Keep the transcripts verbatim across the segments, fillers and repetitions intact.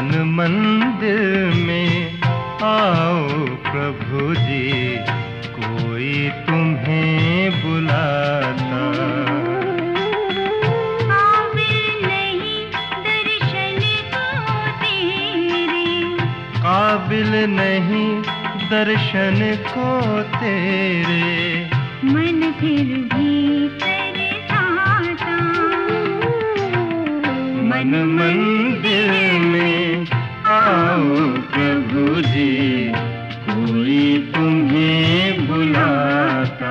मन मंदिर में आओ प्रभु जी, कोई तुम्हें बुलाता। काबिल नहीं दर्शन को तेरे, काबिल नहीं दर्शन को तेरे, मन फिर भी तरसाता। मन मंदिर में आओ प्रभु जी, कोई तुम्हें बुलाता।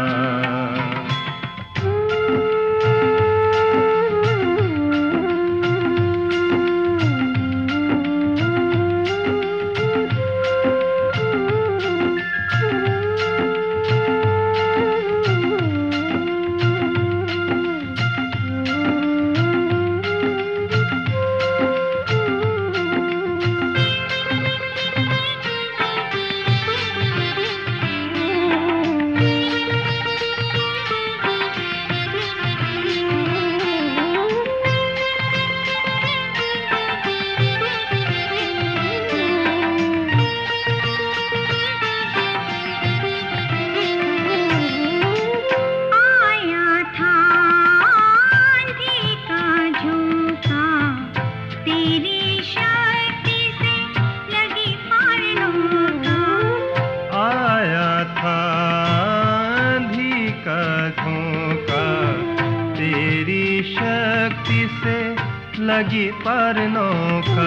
शक्ति से लगी परनों का,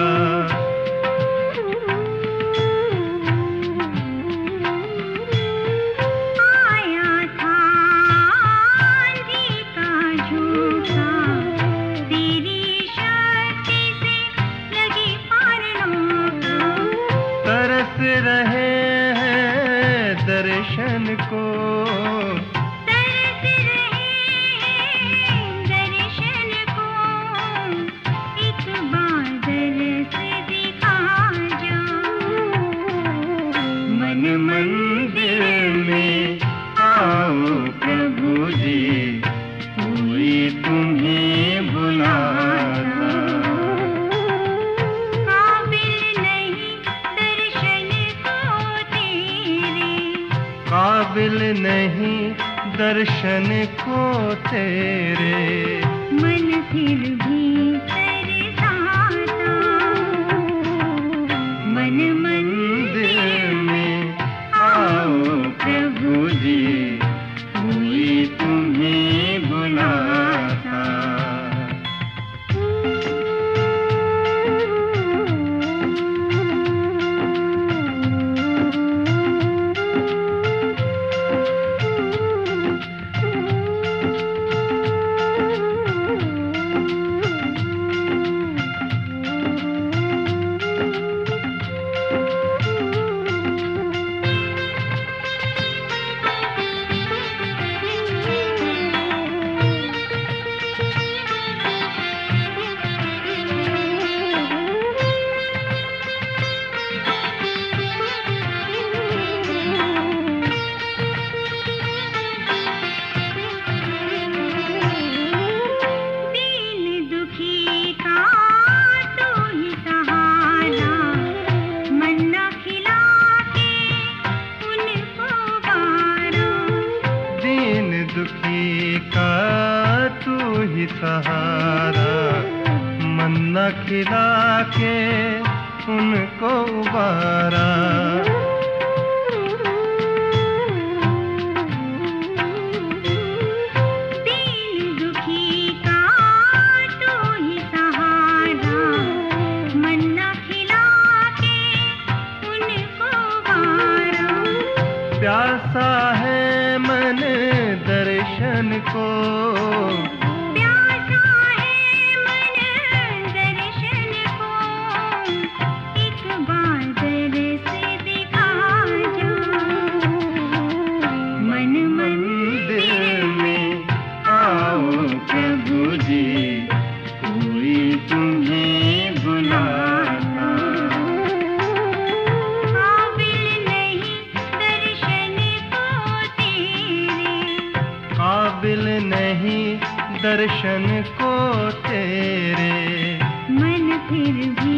आया था आंधी का झोंका, तेरी शक्ति से लगी परनों का। तरस रहे हैं दर्शन को, मंदिर में आओ प्रभु जी, कोई तुम्हें बुलाता। काबिल नहीं दर्शन को तेरे, काबिल नहीं दर्शन को तेरे, मन फिर भी तरसाता। मन मंदिर में आओ प्रभु जी, कोई तुम्हें बुलाता। दुखी का तू ही सहारा, मन्ना खिला के उनको उबारा। दीन दुखी का तू ही सहारा, मन्ना खिला के उनको उबारा। प्यासा है मन दर्शन को, प्यासा है मन दर्शन को, एक बार दर्श दिखा जा। मन मंदिर में आओ प्रभु जी, कोई तुम्हें बुलाता। काबिल नहीं दर्शन को तेरे, काबिल नहीं दर्शन को तेरे, मन फिर भी